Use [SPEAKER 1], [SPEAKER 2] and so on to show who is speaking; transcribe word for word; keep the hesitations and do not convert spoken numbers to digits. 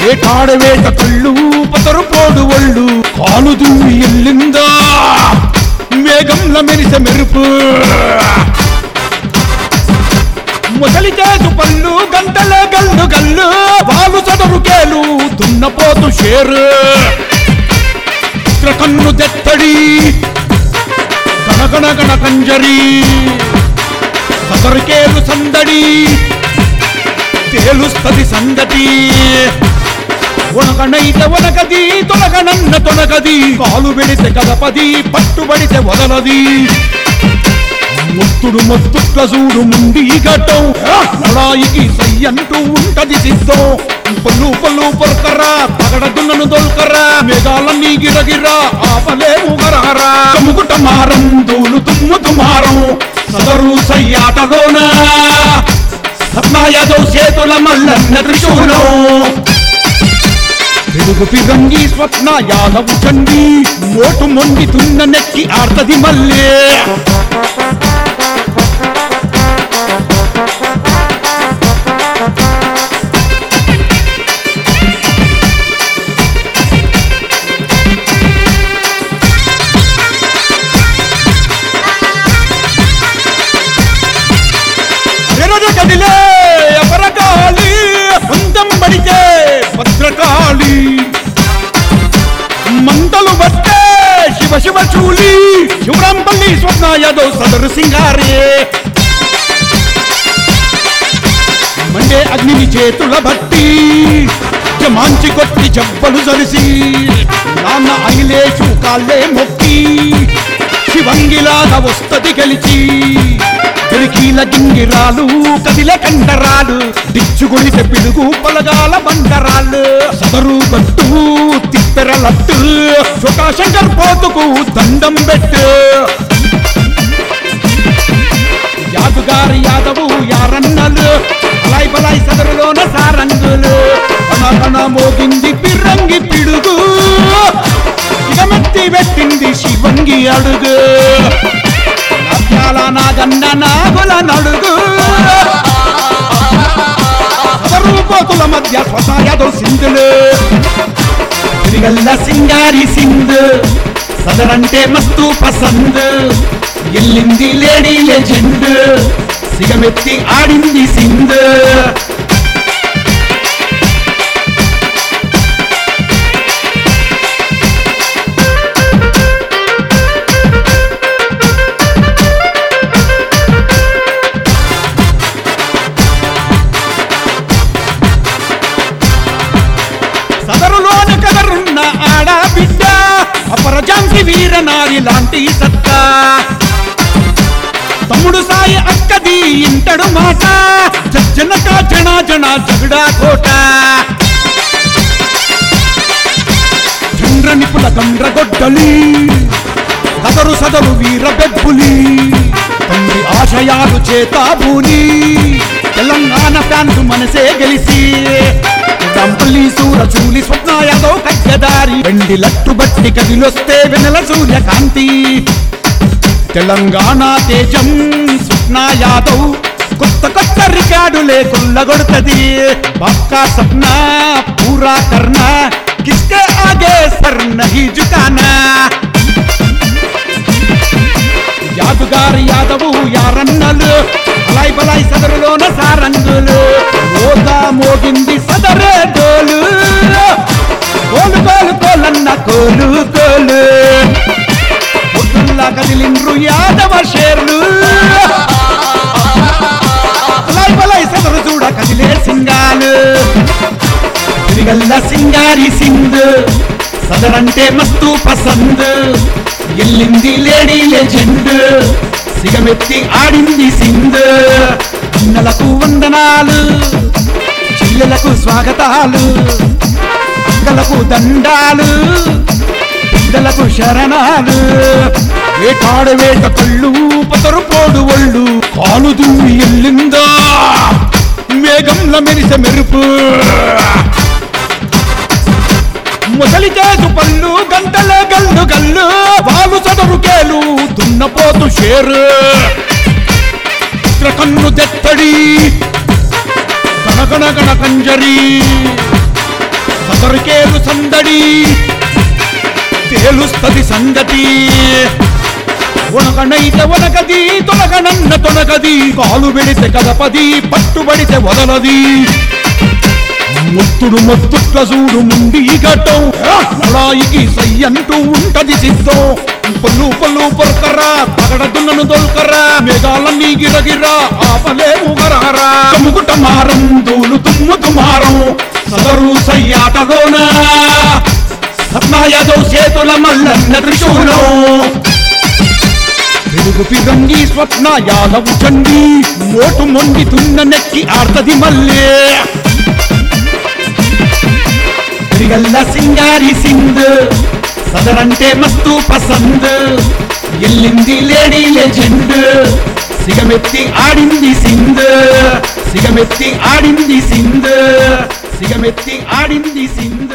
[SPEAKER 1] వేటాడవేట కళ్ళు పతరు పోడు ఒళ్ళు కాలు దూవి ఎల్లిందా మేఘంల మెరిసె మెరుపు ముసలి చేసు పళ్ళు గంటల గల్లు గల్లు వాలు సదరు కేలు దున్నపోతు షేరు కన్ను దెత్తడి గణగణ గణ కంజరి సదరుకేలు సందడి తేలుస్తది సంగతి ఉనకనైతే ఉనకది తొలగనన్న తొలగది కాలు వెడితే కదపది పట్టుబడితే వదలది మొత్తుడు మొత్తుట్ల చూడు ముండి ఘట్టం లడాయికి సయ్యంటూ ఉంటది సిద్ధం పళ్ళు పళ్ళు పొరకరా తగడగున్నను దొల్కరా మేఘాలన్నీ గిరగిరా ఆపలేము గరహరా కముకుట మారం దూలు తుమ్ముతు మారం సదరు సయ్యాటలోనా సత్నాయాదవ్ చేతుల మల్లన్న త్రిశూలం తెలుగు పిరంగి స్వప్న యాదవ్ చండి మోటు మొండి తున్న నెక్కి ఆర్తది మల్లే కదిలే అపరకాళి అందం పడితే భద్రకాళి మంటలు బట్టే శివ శివ చూలి శివరాంపల్లి స్వప్న యాదవ్ సదరు సింగారే మండే అగ్నిని చేతుల బట్టి జమాంచి కొట్టి జబ్బలు జరిసి నాన్న అగిలేచు కాళ్ళే మొక్కి శివంగిలాగా వస్తది గెలిచి తిరిగీల గింగిరాలు కదిల కండరాలు దిచ్చుగొడితే పిడుగు పలగాల బండరాళ్ళు సదరు గట్టు తిప్పెరలట్టు శోకాశంకర్ పోతుకు దండం పెట్టు యాదుగారి యాదవు యారన్నలు అలాయ్ బలాయ్ సదరులోన సారంగులు కణ మోగింది పిరంగి పిడుగు ఇగమెత్తి పెట్టింది శివంగి అడుగు నాగన్న నాగుల నడుగు రూపోతుల మధ్య స్వప్న యాదవ్ సింధులు తిరిగల్ల సింగారి సింధు సదరంటే మస్తు పసంద్ ఎల్లింది లేడీ లెజెండ్ సిగమెత్తి ఆడింది సింధు సదరులోని కదరున్న ఆడా బిడ్డ అపరజాంసి వీరనారి లాంటి సత్తా తమ్ముడు సాయి అక్కది ఇంటడు మాట జనక జన జన జగడా కోట చంద్ర నిపుల గండ్రగొడ్డలి కదరు సదరు వీర బెబ్బులి తండ్రి ఆశయాలు చేతాబూని తెలంగాణ ఫ్యాన్స్ మనసే గెలిసి రాంపల్లి సూర చూలి స్వప్న యాదవ్ కగ్గదారి వెండి లట్టు బట్టి కదిలొస్తే వెనల సూర్యకాంతి తెలంగాణ తేజం స్వప్న యాదవ్ కొత్త కొత్త రికార్డులే కొల్లగొడుతది పక్కా సప్నా పూరా కర్నా కిస్కే ఆగే సర్ నహీ జుకానా యాదుగారి యాదవు యారన్నలు అలాయ్ బలాయ్ సదరులోన సారంగులు ఓదా మోగింది సదరే డోలు కోలు కోలు కోలన్న కోలు కోలు పొద్దుల్లా కదిలిండ్రు యాదవ షేర్లు అలాయ్ బలాయ్ సదరు చూడ కదిలే సింగాలు తిరిగల్ల సింగారి సింధు సదరంటే మస్తు పసంద్ ఎల్లింది లేడీ లెజెండ్ సిగమెత్తి ఆడింది సింధు అన్నలకు వందనాలు చెల్లెలకు స్వాగతాలు అక్కలకు దండాలు పెద్దలకు శరణాలు వేటాడవేట కళ్ళు పతరు పోడు ఒళ్ళు కాలు దూవి ఎల్లిందా మేఘంల మెరిసె మెరుపు ముసలి చేసు పళ్ళు గంటల గల్లు గల్లు వాలు సదరు కేలు దున్నపోతు షేరు కన్ను దెత్తడి గణగణ గణ కంజరి సరికేలు సందడి తేలుస్తది సంగతి ఉనకనైతే ఉనకది తొలగనన్న తొనకది కాలు పెడితే కదపది పట్టుబడితే వదలది ముత్తుడు మొత్తుట్ల చూడు ముండి గట్టం లడాయికి సయ్యంటూ ఉంటది సిద్ధం పల్లు పల్లు పొరకరా తగడ దున్నను దొల్కరా మేఘాలన్నీ గిరగిరా ఆపలేము గరహరా ముగుట మారం దూలు తుమ్ము తుమారం సదరు సయ్యాటలోనా సత్నాయదో చేతుల మల్లన్న త్రిశూలం తెలుగు పిరంగి స్వప్న యాదవు చండి మోటు మొండి తున్న నెక్కి ఆర్తది మల్లే తిరిగల్ల సింగారి సింధ్ సదరంటే మస్తు పసంద్ ఎల్లింది లేడీ లెజెండ్ సిగమెత్తి ఆడింది సింధ్ సిగమెత్తి ఆడింది సింధ్ సిగమెత్తి ఆడింది సింధ్